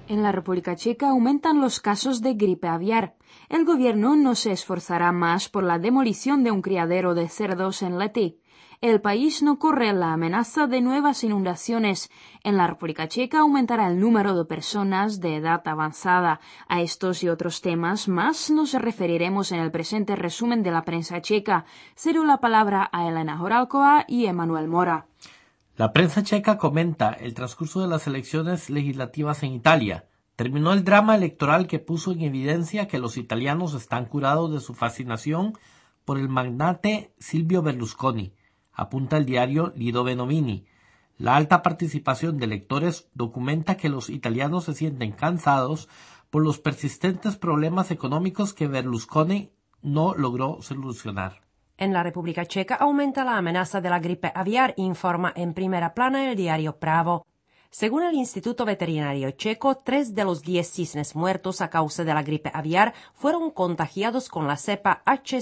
En la República Checa aumentan los casos de gripe aviar. El gobierno no se esforzará más por la demolición de un criadero de cerdos en Lety. El país no corre la amenaza de nuevas inundaciones. En la República Checa aumentará el número de personas de edad avanzada. A estos y otros temas más nos referiremos en el presente resumen de la prensa checa. Cedo la palabra a Elena Horálková y Emanuel Mora. La prensa checa comenta el transcurso de las elecciones legislativas en Italia. Terminó el drama electoral que puso en evidencia que los italianos están curados de su fascinación por el magnate Silvio Berlusconi, apunta el diario Lido Benomini. La alta participación de electores documenta que los italianos se sienten cansados por los persistentes problemas económicos que Berlusconi no logró solucionar. En la República Checa aumenta la amenaza de la gripe aviar, informa en primera plana el diario Pravo. Según el Instituto Veterinario Checo, 3 de los 10 cisnes muertos a causa de la gripe aviar fueron contagiados con la cepa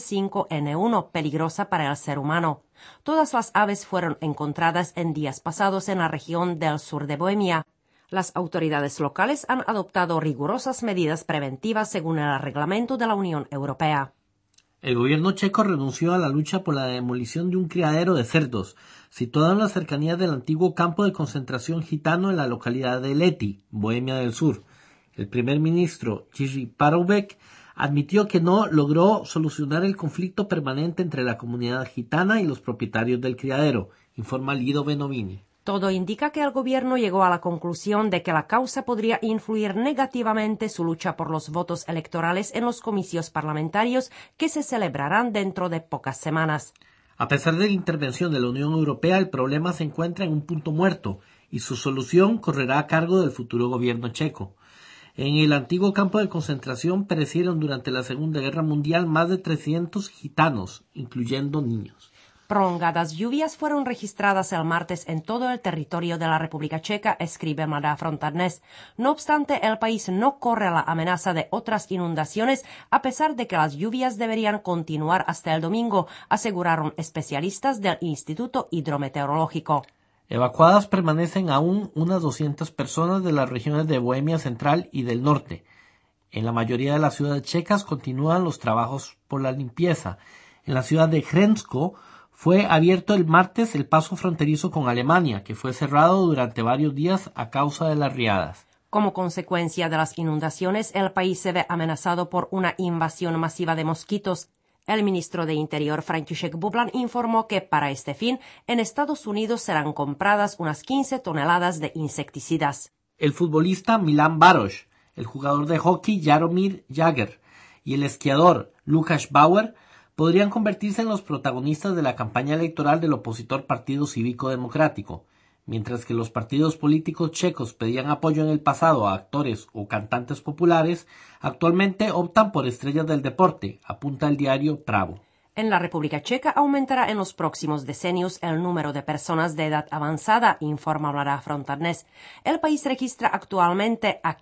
H5N1, peligrosa para el ser humano. Todas las aves fueron encontradas en días pasados en la región del sur de Bohemia. Las autoridades locales han adoptado rigurosas medidas preventivas según el reglamento de la Unión Europea. El gobierno checo renunció a la lucha por la demolición de un criadero de cerdos, situado en las cercanías del antiguo campo de concentración gitano en la localidad de Lety, Bohemia del Sur. El primer ministro, Jiří Paroubek, admitió que no logró solucionar el conflicto permanente entre la comunidad gitana y los propietarios del criadero, informa Lido Benomini. Todo indica que el gobierno llegó a la conclusión de que la causa podría influir negativamente su lucha por los votos electorales en los comicios parlamentarios que se celebrarán dentro de pocas semanas. A pesar de la intervención de la Unión Europea, el problema se encuentra en un punto muerto y su solución correrá a cargo del futuro gobierno checo. En el antiguo campo de concentración perecieron durante la Segunda Guerra Mundial más de 300 gitanos, incluyendo niños. Prolongadas lluvias fueron registradas el martes en todo el territorio de la República Checa, escribe Mladá Fronta Dnes. No obstante, el país no corre la amenaza de otras inundaciones, a pesar de que las lluvias deberían continuar hasta el domingo, aseguraron especialistas del Instituto Hidrometeorológico. Evacuadas permanecen aún unas 200 personas de las regiones de Bohemia Central y del Norte. En la mayoría de las ciudades checas continúan los trabajos por la limpieza. En la ciudad de Hrensko fue abierto el martes el paso fronterizo con Alemania, que fue cerrado durante varios días a causa de las riadas. Como consecuencia de las inundaciones, el país se ve amenazado por una invasión masiva de mosquitos. El ministro de Interior, František Bublan, informó que para este fin, en Estados Unidos serán compradas unas 15 toneladas de insecticidas. El futbolista Milan Baroš, el jugador de hockey Jaromír Jágr y el esquiador Lukáš Bauer podrían convertirse en los protagonistas de la campaña electoral del opositor Partido Cívico Democrático. Mientras que los partidos políticos checos pedían apoyo en el pasado a actores o cantantes populares, actualmente optan por estrellas del deporte, apunta el diario Pravo. En la República Checa aumentará en los próximos decenios el número de personas de edad avanzada, informa Mladá Fronta Dnes. El país registra actualmente a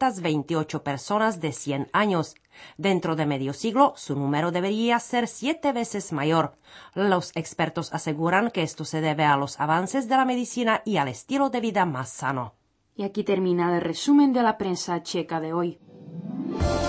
528 personas de 100 años. Dentro de medio siglo, su número debería ser 7 veces mayor. Los expertos aseguran que esto se debe a los avances de la medicina y al estilo de vida más sano. Y aquí termina el resumen de la prensa checa de hoy.